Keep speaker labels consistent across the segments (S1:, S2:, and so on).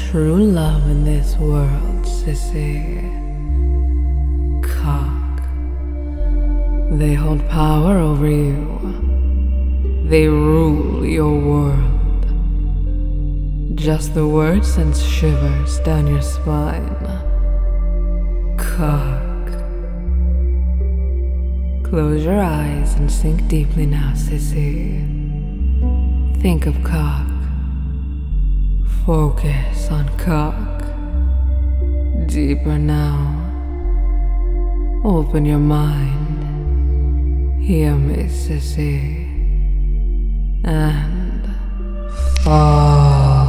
S1: true love in this world, sissy. Cock. They hold power over you. They rule your world. Just the word sends shivers down your spine. Cock. Close your eyes and sink deeply now, sissy. Think of cock. Focus on cock. Deeper now. Open your mind. Hear me, sissy. And fall.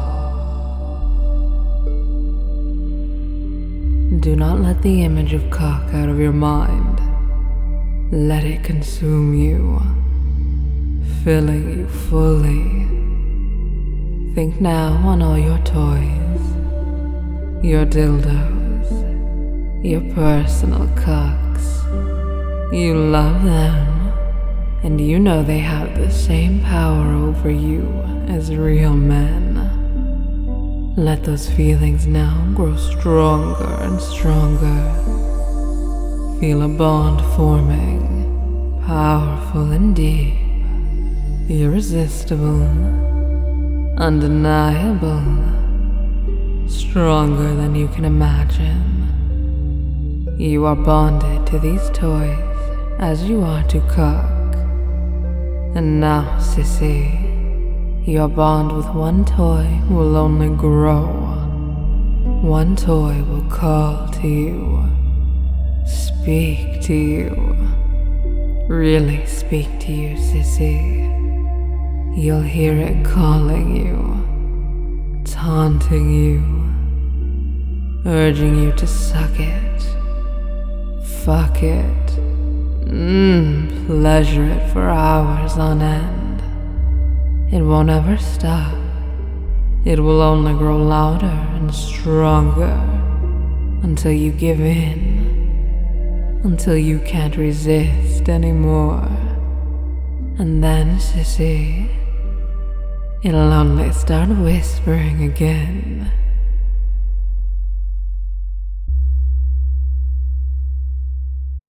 S1: Do not let the image of cock out of your mind. Let it consume you, filling you fully. Think now on all your toys, your dildos, your personal cocks. You love them, and you know they have the same power over you as real men. Let those feelings now grow stronger and stronger. Feel a bond forming, powerful and deep, irresistible, undeniable, stronger than you can imagine. You are bonded to these toys as you are to cock. And now, sissy, your bond with one toy will only grow. One toy will call to you. Speak to you. Really speak to you, sissy. You'll hear it calling you, taunting you, urging you to suck it, fuck it, pleasure it for hours on end. It won't ever stop. It will only grow louder and stronger until you give in. Until you can't resist anymore. And then, sissy, it'll only start whispering again.